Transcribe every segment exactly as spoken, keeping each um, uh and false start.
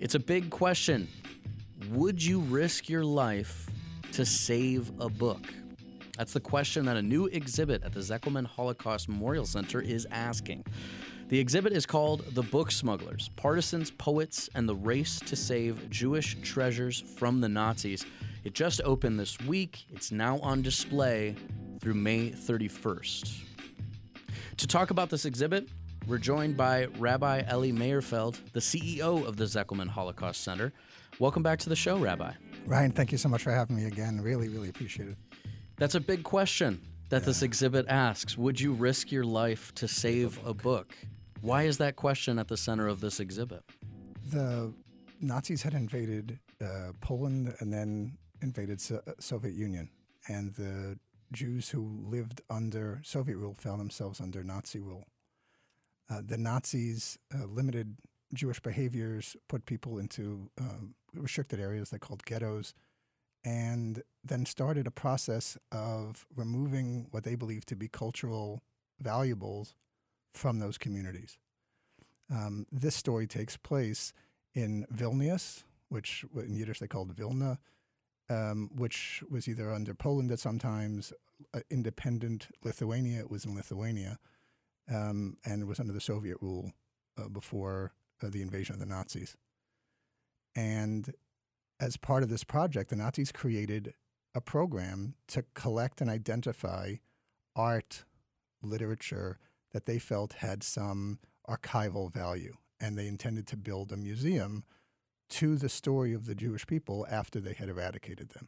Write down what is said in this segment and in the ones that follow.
It's a big question. Would you risk your life to save a book? That's the question that a new exhibit at the Zeckelman Holocaust Memorial Center is asking. The exhibit is called The Book Smugglers, Partisans, Poets, and the Race to Save Jewish Treasures from the Nazis. It just opened this week. It's now on display through May thirty-first. To talk about this exhibit, we're joined by Rabbi Eli Meyerfeld, the C E O of the Zeckelman Holocaust Center. Welcome back to the show, Rabbi. Ryan, thank you so much for having me again. Really, really appreciate it. That's a big question that Yeah. this exhibit asks. Would you risk your life to save a book? Why is that question at the center of this exhibit? The Nazis had invaded uh, Poland and then invaded so- Soviet Union. And the Jews who lived under Soviet rule found themselves under Nazi rule. Uh, the Nazis uh, limited Jewish behaviors, put people into um, restricted areas they called ghettos, and then started a process of removing what they believed to be cultural valuables from those communities. Um, this story takes place in Vilnius, which in Yiddish they called Vilna, um, which was either under Poland at sometimes, uh, independent Lithuania. It was in Lithuania, um, and it was under the Soviet rule uh, before uh, the invasion of the Nazis. And as part of this project, the Nazis created a program to collect and identify art, literature that they felt had some archival value. And they intended to build a museum to the story of the Jewish people after they had eradicated them.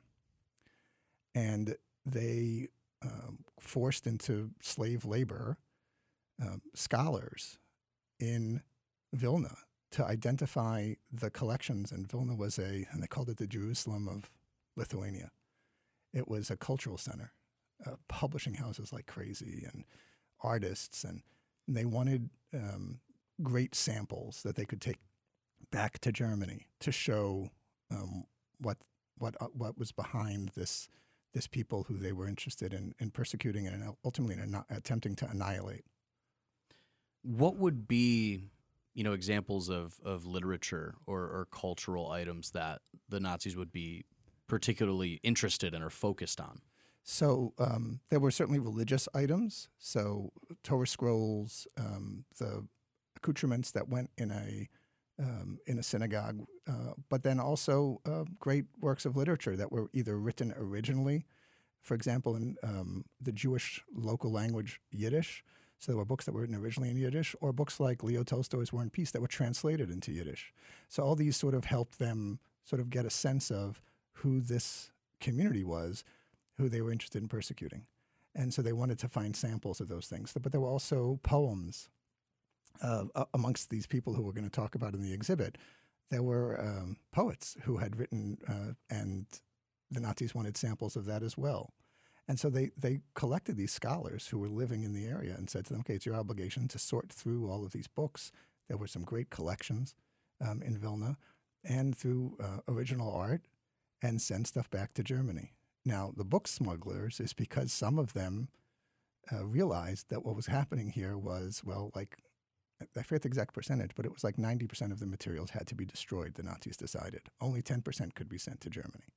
And they um, forced into slave labor um, scholars in Vilna to identify the collections. And Vilna was a, and they called it the Jerusalem of Lithuania. It was a cultural center, uh, publishing houses like crazy, and artists, and they wanted um, great samples that they could take back to Germany to show um, what what uh, what was behind this this people who they were interested in, in persecuting and ultimately in attempting to annihilate. What would be, you know, examples of, of literature or, or cultural items that the Nazis would be particularly interested in or focused on? So um, there were certainly religious items, so Torah scrolls, um, the accoutrements that went in a um, in a synagogue, uh, but then also uh, great works of literature that were either written originally, for example, in um, the Jewish local language Yiddish. So there were books that were written originally in Yiddish, or books like Leo Tolstoy's War and Peace that were translated into Yiddish. So all these sort of helped them sort of get a sense of who this community was, who they were interested in persecuting. And so they wanted to find samples of those things. But there were also poems uh, amongst these people who we're going to talk about in the exhibit. There were um, poets who had written, uh, and the Nazis wanted samples of that as well. And so they, they collected these scholars who were living in the area and said to them, okay, it's your obligation to sort through all of these books. There were some great collections um, in Vilna, and through uh, original art, and send stuff back to Germany. Now, the book smugglers is because some of them uh, realized that what was happening here was, well, like, I forget the exact percentage, but it was like ninety percent of the materials had to be destroyed, the Nazis decided. Only ten percent could be sent to Germany.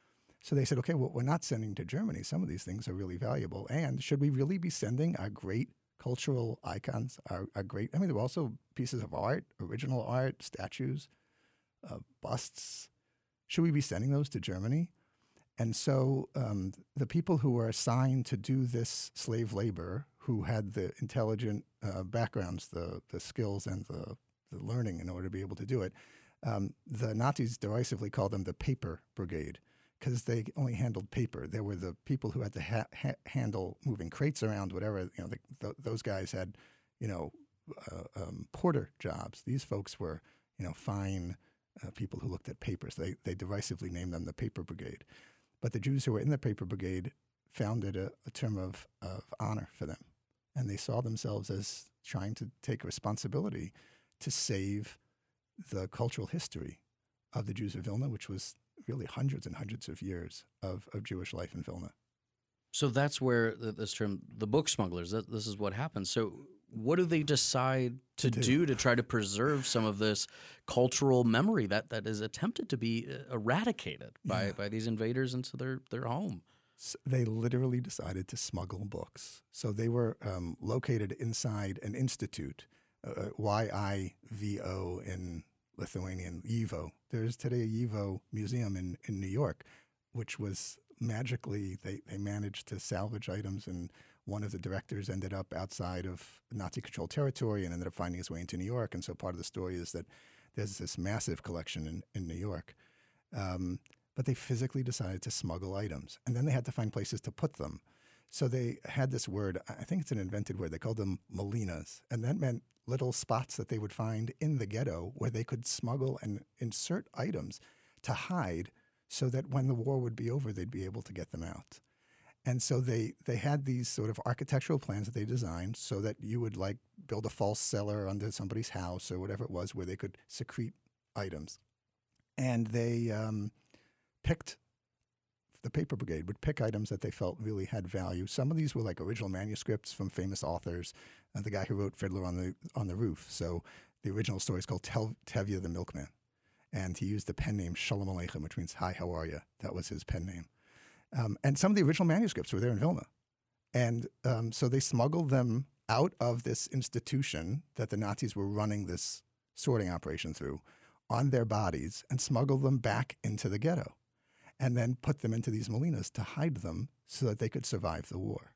So they said, okay, well, we're not sending to Germany. Some of these things are really valuable. And should we really be sending our great cultural icons, our, our great, I mean, there were also pieces of art, original art, statues, uh, busts. Should we be sending those to Germany? And so um, the people who were assigned to do this slave labor, who had the intelligent uh, backgrounds, the the skills and the, the learning in order to be able to do it, um, the Nazis derisively called them the paper brigade, because they only handled paper. There were the people who had to ha- ha- handle moving crates around, whatever. You know, the, th- those guys had, you know, uh, um, porter jobs. These folks were, you know, fine uh, people who looked at papers. They they derisively named them the paper brigade. But the Jews who were in the paper brigade found it a, a term of, of honor for them. And they saw themselves as trying to take responsibility to save the cultural history of the Jews of Vilna, which was really hundreds and hundreds of years of, of Jewish life in Vilna. So that's where the, this term, the book smugglers, that, this is what happens. So what do they decide to To do. do to try to preserve some of this cultural memory that, that is attempted to be uh, eradicated by, Yeah. by these invaders into their, their home? S- They literally decided to smuggle books. So they were um, located inside an institute, uh, Y I V O in Lithuanian, YIVO. There's today a YIVO museum in, in New York, which was magically, they, they managed to salvage items, and one of the directors ended up outside of Nazi-controlled territory and ended up finding his way into New York. And so part of the story is that there's this massive collection in, in New York. Um, but they physically decided to smuggle items. And then they had to find places to put them. So they had this word, I think it's an invented word, they called them molinas. And that meant little spots that they would find in the ghetto where they could smuggle and insert items to hide so that when the war would be over, they'd be able to get them out. And so they, they had these sort of architectural plans that they designed so that you would like build a false cellar under somebody's house or whatever it was where they could secrete items. And they um, picked, the paper brigade would pick items that they felt really had value. Some of these were like original manuscripts from famous authors. Uh, the guy who wrote Fiddler on the on the Roof. So the original story is called Tel- Tevye the Milkman. And he used the pen name Shalom Aleichem, which means, hi, how are you? That was his pen name. Um, and some of the original manuscripts were there in Vilna. And um, so they smuggled them out of this institution that the Nazis were running this sorting operation through on their bodies and smuggled them back into the ghetto and then put them into these molinas to hide them so that they could survive the war.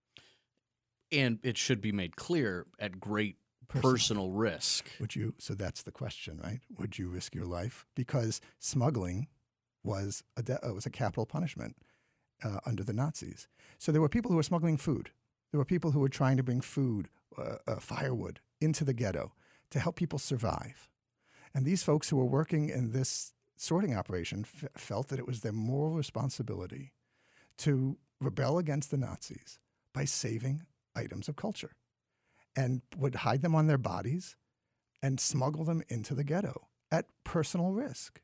And it should be made clear, at great Personal. personal risk. Would you? So that's the question, right? Would you risk your life? Because smuggling was a de- uh, was a capital punishment uh, under the Nazis. So there were people who were smuggling food. There were people who were trying to bring food, uh, uh, firewood, into the ghetto to help people survive. And these folks who were working in this sorting operation f- felt that it was their moral responsibility to rebel against the Nazis by saving items of culture, and would hide them on their bodies and smuggle them into the ghetto at personal risk.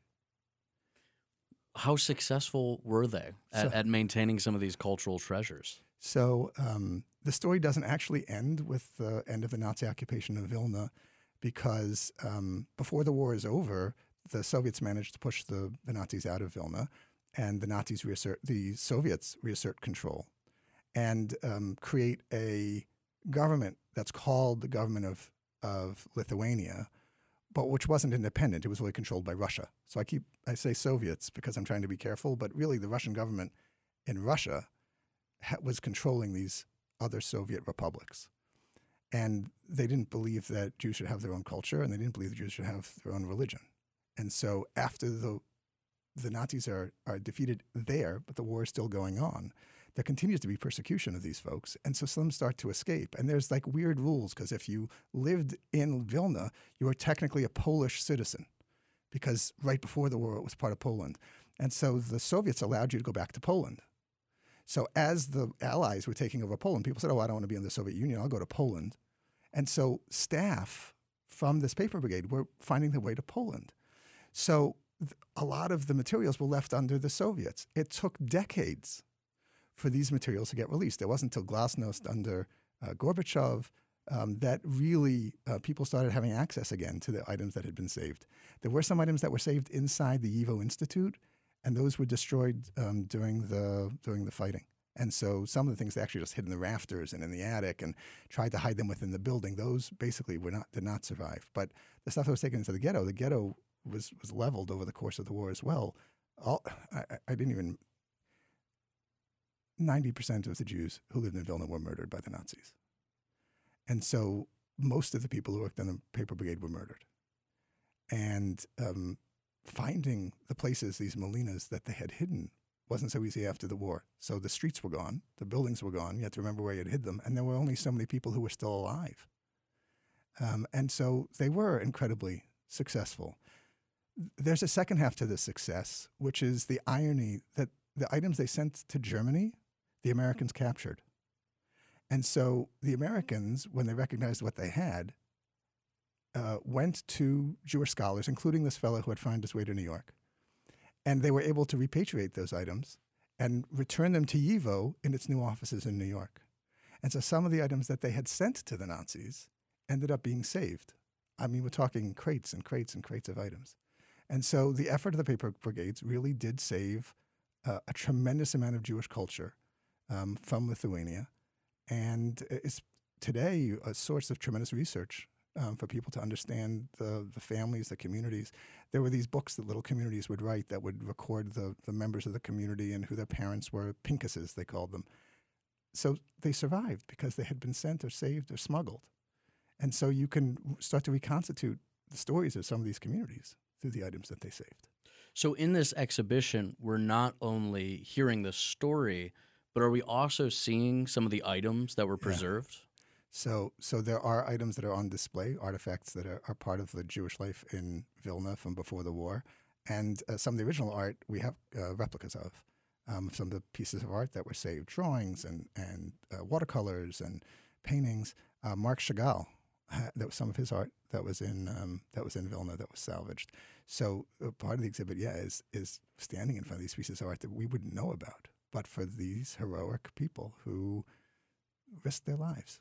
How successful were they at, So- at maintaining some of these cultural treasures? So um, the story doesn't actually end with the end of the Nazi occupation of Vilna, because um, before the war is over, the Soviets managed to push the, the Nazis out of Vilna, and the Nazis reassert, the Soviets reassert control and um, create a government that's called the government of, of Lithuania, but which wasn't independent. It was really controlled by Russia. So I keep, I say Soviets because I'm trying to be careful, but really the Russian government in Russia ha- was controlling these other Soviet republics. And they didn't believe that Jews should have their own culture, and they didn't believe that Jews should have their own religion. And so after the the Nazis are, are defeated there, but the war is still going on, there continues to be persecution of these folks. And so some start to escape. And there's like weird rules, because if you lived in Vilna, you were technically a Polish citizen, because right before the war, it was part of Poland. And so the Soviets allowed you to go back to Poland. So as the Allies were taking over Poland, people said, oh, I don't want to be in the Soviet Union, I'll go to Poland. And so staff from this paper brigade were finding their way to Poland. So th- a lot of the materials were left under the Soviets. It took decades for these materials to get released. It wasn't until Glasnost under uh, Gorbachev um, that really uh, people started having access again to the items that had been saved. There were some items that were saved inside the YIVO Institute, and those were destroyed um, during the during the fighting. And so some of the things they actually just hid in the rafters and in the attic and tried to hide them within the building. Those basically were not did not survive. But the stuff that was taken into the ghetto, the ghetto was was leveled over the course of the war as well. All, I, I didn't even. ninety percent of the Jews who lived in Vilna were murdered by the Nazis. And so most of the people who worked on the paper brigade were murdered. And um, finding the places, these molinas that they had hidden, wasn't so easy after the war. So the streets were gone, the buildings were gone, you had to remember where you had hid them, and there were only so many people who were still alive. Um, and so they were incredibly successful. There's a second half to this success, which is the irony that the items they sent to Germany, the Americans captured. And so the Americans, when they recognized what they had, uh, went to Jewish scholars, including this fellow who had found his way to New York. And they were able to repatriate those items and return them to YIVO in its new offices in New York. And so some of the items that they had sent to the Nazis ended up being saved. I mean, we're talking crates and crates and crates of items. And so the effort of the paper brigades really did save uh, a tremendous amount of Jewish culture um, from Lithuania. And it's today a source of tremendous research um, for people to understand the, the families, the communities. There were these books that little communities would write that would record the, the members of the community and who their parents were, pinkuses, they called them. So they survived because they had been sent or saved or smuggled. And so you can start to reconstitute the stories of some of these communities through the items that they saved. So in this exhibition, we're not only hearing the story, but are we also seeing some of the items that were preserved? Yeah. So so there are items that are on display, artifacts that are, are part of the Jewish life in Vilna from before the war. And uh, some of the original art we have uh, replicas of. Um, some of the pieces of art that were saved, drawings and, and uh, watercolors and paintings. Uh, Marc Chagall, uh, that was some of his art that was in um, that was in Vilna that was salvaged. So uh, part of the exhibit, yeah, is is standing in front of these pieces of art that we wouldn't know about, but for these heroic people who risked their lives.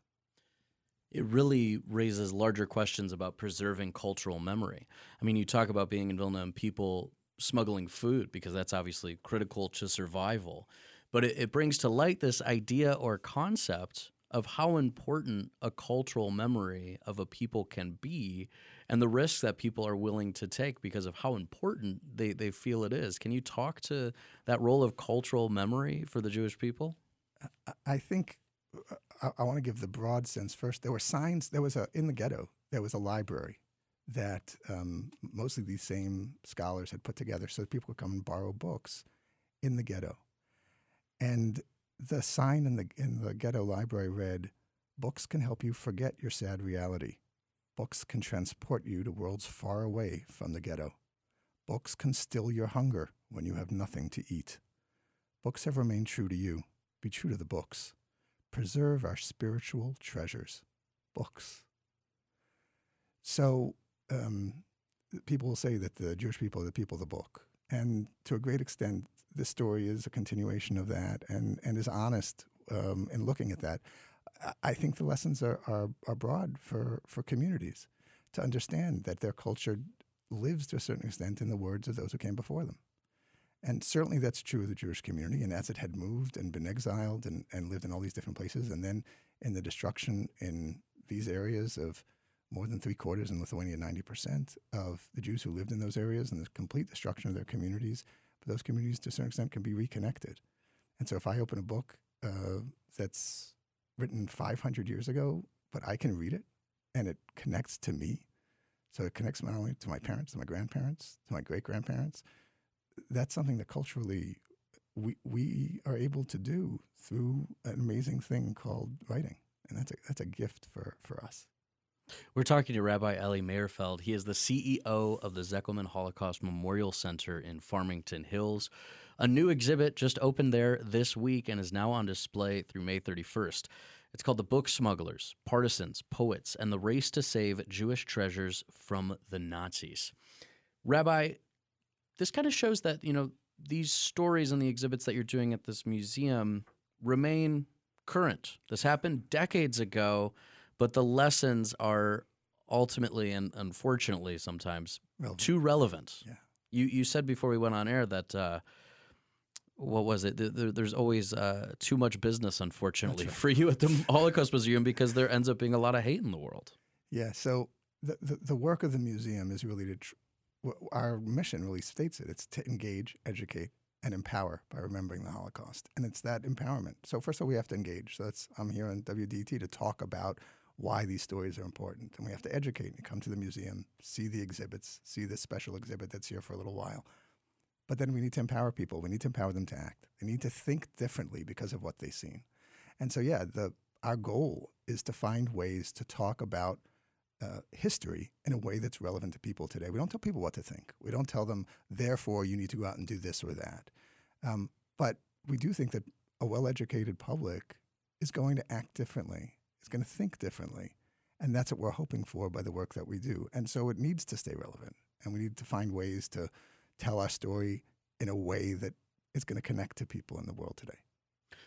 It really raises larger questions about preserving cultural memory. I mean, you talk about being in Vilna and people smuggling food because that's obviously critical to survival. But it, it brings to light this idea or concept of how important a cultural memory of a people can be and the risks that people are willing to take because of how important they, they feel it is. Can you talk to that role of cultural memory for the Jewish people? I think I, I want to give the broad sense first. There were signs. There was a in the ghetto. There was a library that um, mostly these same scholars had put together so that people could come and borrow books in the ghetto. And the sign in the in the ghetto library read, "Books can help you forget your sad reality. Books can transport you to worlds far away from the ghetto. Books can still your hunger when you have nothing to eat. Books have remained true to you. Be true to the books. Preserve our spiritual treasures. Books." So um, people will say that the Jewish people are the people of the book. And to a great extent, this story is a continuation of that and, and is honest um, in looking at that. I think the lessons are, are, are broad for, for communities to understand that their culture lives to a certain extent in the words of those who came before them. And certainly that's true of the Jewish community. And as it had moved and been exiled and, and lived in all these different places, and then in the destruction in these areas of more than three quarters in Lithuania, ninety percent of the Jews who lived in those areas and the complete destruction of their communities, but those communities to a certain extent can be reconnected. And so if I open a book uh, that's written five hundred years ago, but I can read it and it connects to me, so it connects not only to my parents, to my grandparents, to my great-grandparents, that's something that culturally we we are able to do through an amazing thing called writing. And that's a, that's a gift for, for us. We're talking to Rabbi Eli Meirfeld. He is the C E O of the Zeckelman Holocaust Memorial Center in Farmington Hills. A new exhibit just opened there this week and is now on display through May thirty-first. It's called The Book Smugglers, Partisans, Poets, and the Race to Save Jewish Treasures from the Nazis. Rabbi, this kind of shows that, you know, these stories and the exhibits that you're doing at this museum remain current. This happened decades ago, but the lessons are ultimately and unfortunately sometimes relevant. too relevant. Yeah. You you said before we went on air that, uh, what was it? There, there's always uh, too much business, unfortunately, right. for you at the Holocaust Museum because there ends up being a lot of hate in the world. Yeah, so the, the, the work of the museum is really to, tr- our mission really states it. It's to engage, educate, and empower by remembering the Holocaust. And it's that empowerment. So first of all, we have to engage. So that's I'm here on W D T to talk about why these stories are important. And we have to educate and come to the museum, see the exhibits, see this special exhibit that's here for a little while. But then we need to empower people. We need to empower them to act. They need to think differently because of what they've seen. And so, yeah, the our goal is to find ways to talk about uh, history in a way that's relevant to people today. We don't tell people what to think. We don't tell them, therefore, you need to go out and do this or that. Um, but we do think that a well-educated public is going to act differently, is going to think differently. And that's what we're hoping for by the work that we do. And so it needs to stay relevant. And we need to find ways to tell our story in a way that is going to connect to people in the world today.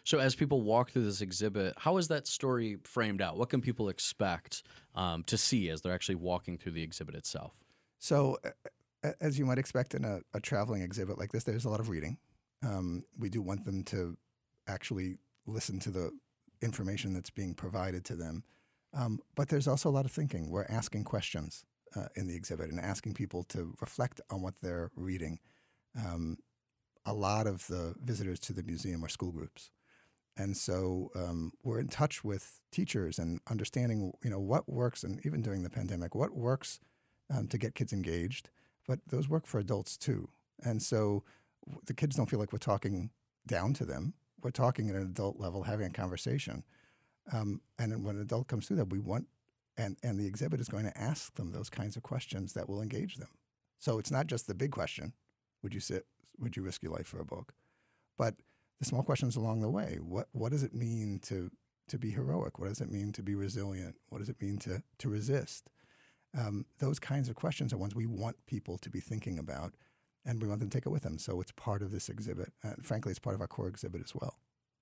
So as people walk through this exhibit, how is that story framed out? What can people expect um, to see as they're actually walking through the exhibit itself? So, uh, uh, as you might expect in a, a traveling exhibit like this, there's a lot of reading. Um, we do want them to actually listen to the information that's being provided to them. Um, but there's also a lot of thinking. We're asking questions uh, in the exhibit and asking people to reflect on what they're reading. Um, a lot of the visitors to the museum are school groups. And so um, we're in touch with teachers and understanding, you know, what works, and even during the pandemic, what works um, to get kids engaged. But those work for adults too. And so the kids don't feel like we're talking down to them. We're talking at an adult level, having a conversation. Um, and when an adult comes through that, we want, and, and the exhibit is going to ask them those kinds of questions that will engage them. So it's not just the big question, would you sit, would you risk your life for a book? But the small questions along the way. What what does it mean to to be heroic? What does it mean to be resilient? What does it mean to to resist? Um, those kinds of questions are ones we want people to be thinking about, and we want them to take it with them. So it's part of this exhibit. And frankly, it's part of our core exhibit as well.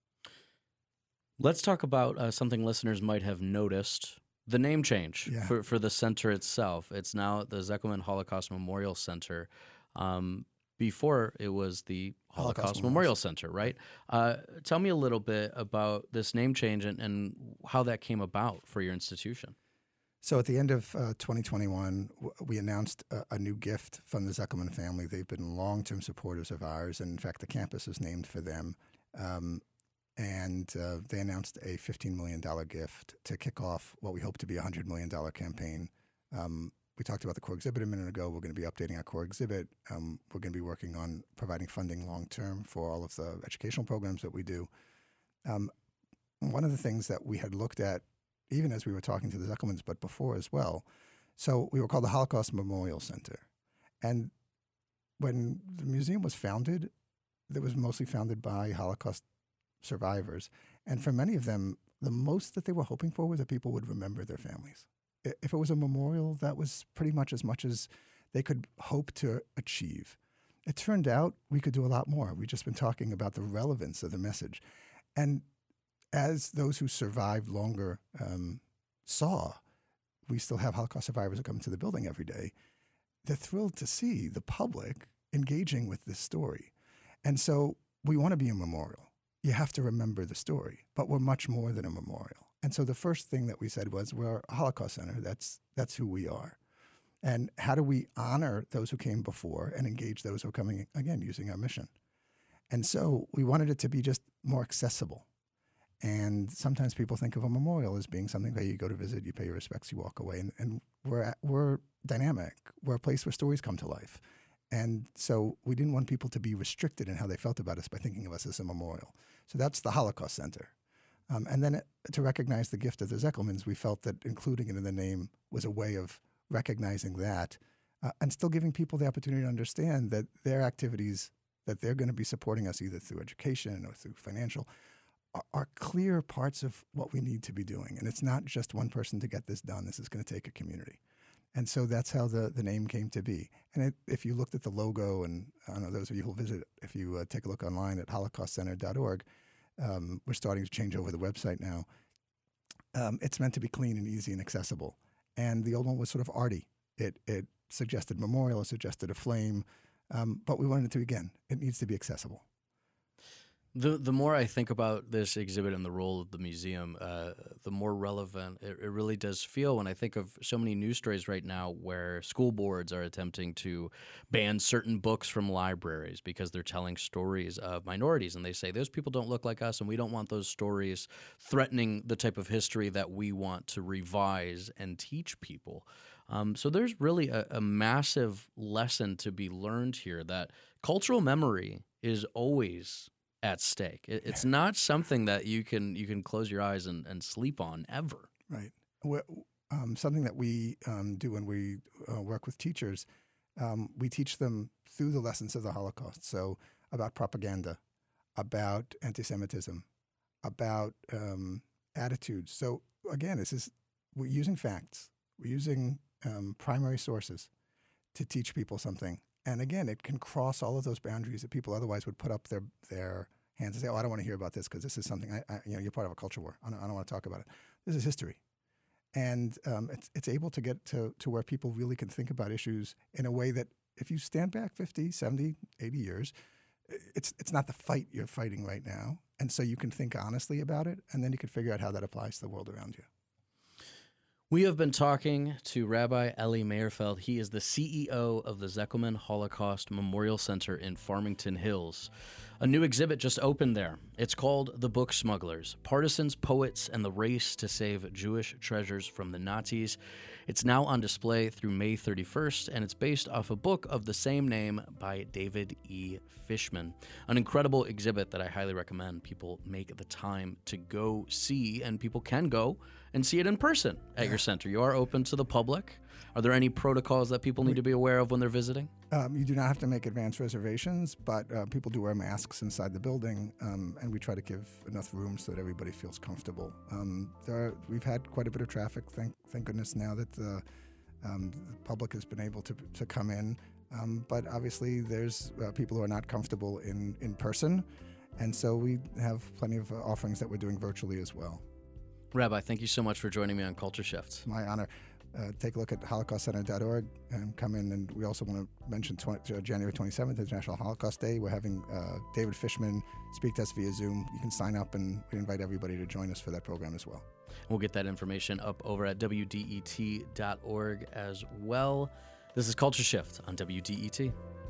Let's talk about uh, something listeners might have noticed, the name change Yeah. for, for the center itself. It's now the Zeckelman Holocaust Memorial Center. Um, before it was the Holocaust, Holocaust Memorial Memorial Center, right? Uh, tell me a little bit about this name change and, and how that came about for your institution. So at the end of uh, twenty twenty-one, w- we announced a, a new gift from the Zeckelman family. They've been long-term supporters of ours, and in fact, the campus is named for them. Um, and uh, they announced a fifteen million dollars gift to kick off what we hope to be a one hundred million dollars campaign. Um, we talked about the core exhibit a minute ago. We're going to be updating our core exhibit. Um, we're going to be working on providing funding long-term for all of the educational programs that we do. Um, one of the things that we had looked at, even as we were talking to the Zeckelmans, but before as well, so we were called the Holocaust Memorial Center. And when the museum was founded, it was mostly founded by Holocaust survivors. And for many of them, the most that they were hoping for was that people would remember their families. I- If it was a memorial, that was pretty much as much as they could hope to achieve. It turned out we could do a lot more. We've just been talking about the relevance of the message. And as those who survived longer um, saw, we still have Holocaust survivors who come to the building every day. They're thrilled to see the public engaging with this story. And so we want to be a memorial. You have to remember the story, but we're much more than a memorial. And so the first thing that we said was, we're a Holocaust Center. That's, that's who we are. And how do we honor those who came before and engage those who are coming, again, using our mission? And so we wanted it to be just more accessible. And sometimes people think of a memorial as being something that you go to visit, you pay your respects, you walk away. And, and we're, at, we're dynamic. We're a place where stories come to life. And so we didn't want people to be restricted in how they felt about us by thinking of us as a memorial. So that's the Holocaust Center. Um, and then it, to recognize the gift of the Zeckelmans, we felt that including it in the name was a way of recognizing that uh, and still giving people the opportunity to understand that their activities, that they're going to be supporting us either through education or through financial, are, are clear parts of what we need to be doing. And it's not just one person to get this done. This is going to take a community. And so that's how the, the name came to be. And it, if you looked at the logo, and I don't know, those of you who visit, if you uh, take a look online at holocaust center dot org, um, we're starting to change over the website now. Um, it's meant to be clean and easy and accessible. And the old one was sort of arty. It, it suggested memorial, it suggested a flame, um, but we wanted it to, again, it needs to be accessible. The the more I think about this exhibit and the role of the museum, uh, the more relevant it, it really does feel when I think of so many news stories right now where school boards are attempting to ban certain books from libraries because they're telling stories of minorities. And they say, those people don't look like us, and we don't want those stories threatening the type of history that we want to revise and teach people. Um, so there's really a, a massive lesson to be learned here that cultural memory is always at stake. It, it's not something that you can you can close your eyes and, and sleep on ever. Right. Well, um, something that we um, do when we uh, work with teachers, um, we teach them through the lessons of the Holocaust. So about propaganda, about anti-Semitism, about um, attitudes. So again, this is we're using facts. We're using um, primary sources to teach people something. And again, it can cross all of those boundaries that people otherwise would put up their their hands and say, "Oh, I don't want to hear about this because this is something I, I, you know, you're part of a culture war. I don't, I don't want to talk about it. This is history." And um, it's it's able to get to, to where people really can think about issues in a way that if you stand back fifty, seventy, eighty years, it's it's not the fight you're fighting right now. And so you can think honestly about it, and then you can figure out how that applies to the world around you. We have been talking to Rabbi Eli Meirfeld. He is the C E O of the Zeckelman Holocaust Memorial Center in Farmington Hills. A new exhibit just opened there. It's called The Book Smugglers, Partisans, Poets, and the Race to Save Jewish Treasures from the Nazis. It's now on display through May thirty-first, and it's based off a book of the same name by David E. Fishman. An incredible exhibit that I highly recommend people make the time to go see, and people can go and see it in person at your center. You are open to the public. Are there any protocols that people need to be aware of when they're visiting? Um, you do not have to make advance reservations, but uh, people do wear masks inside the building, um, and we try to give enough room so that everybody feels comfortable. Um, there are, we've had quite a bit of traffic, thank, thank goodness, now that the, um, the public has been able to, to come in. Um, but obviously, there's uh, people who are not comfortable in, in person, and so we have plenty of uh, offerings that we're doing virtually as well. Rabbi, thank you so much for joining me on Culture Shift. My honor. Uh, take a look at holocaust center dot org and come in. And we also want to mention twenty, uh, January twenty-seventh, International Holocaust Day. We're having uh, David Fishman speak to us via Zoom. You can sign up, and we invite everybody to join us for that program as well. We'll get that information up over at W D E T dot org as well. This is Culture Shift on W D E T.